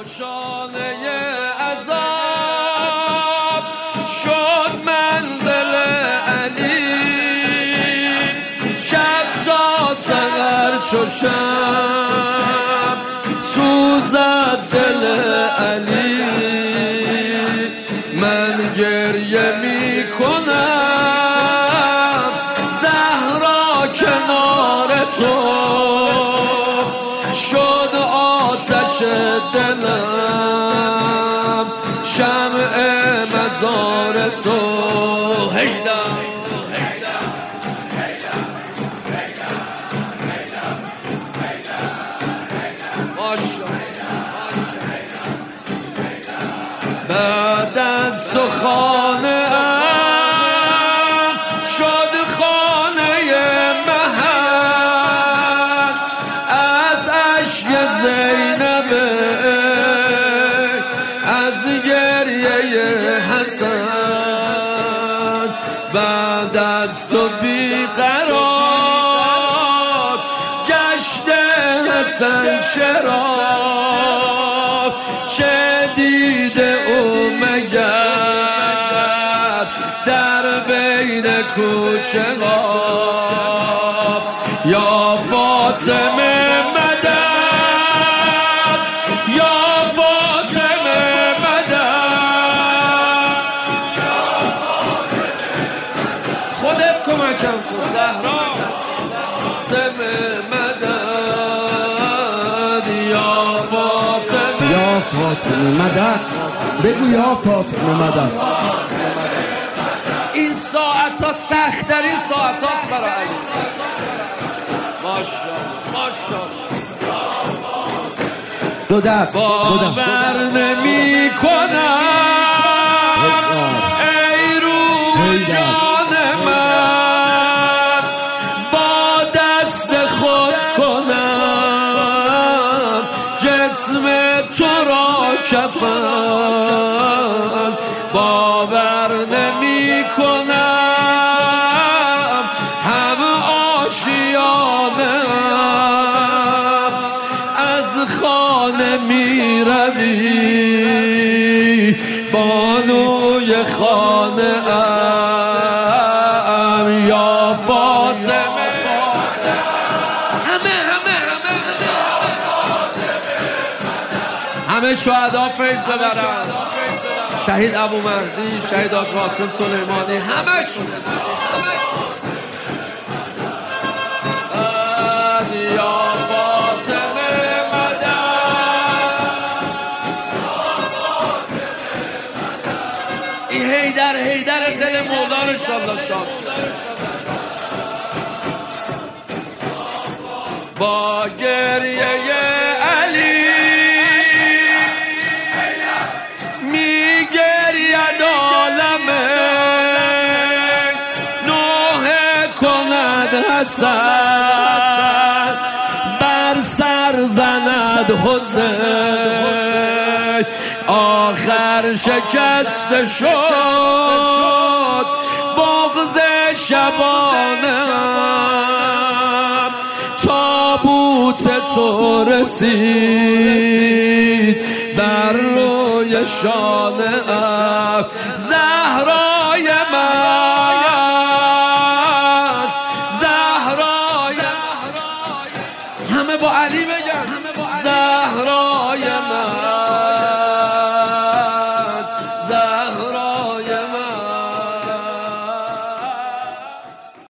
شانه عذاب شد منزل علی، شب تا سحر چو شب سوزد دل علی. من گریه می کنم زهرا کنار تو، شد آتش دلم شمع مزار تو. هیدر بعد از تو خانه ام شد خانه مهد، از اشک زینب از گریه حسن. بعد از تو بیقرار گشته حسن شراب، چه دیده او مگر در بین کوچه ها. یا فاطمه مدد، یا فاطمه مدد، خودت کمکم کن زهرا. فاطمه مدد، یا فاطمه، یا فاطمه مدد، بگو یا فاطمه مدد. این ساعت ها سخت در این ساعت هاست برای علی. ماشاءالله ماشاءالله. دو دست باور نمی کنم ای روح جان من، با دست خود کنم جسم تو را کفن. باور نمی کنم هم آشیانم از خانه می روی، بانوی خانه ام. یا فاطمه همه شهدا فیض ببرن، شهید ابو مهدی، شهید آقا قاسم سلیمانی، همشون. یا فاطمه مدد، این حیدر دل مولا رو انشالله شاد. با گریه علی می گرید عالمه، نوحه کند حسن بر سر زند حسین. آخر شکسته شد بغض شبانم، تابوت تو رسید بر روی شانه ام. زهرا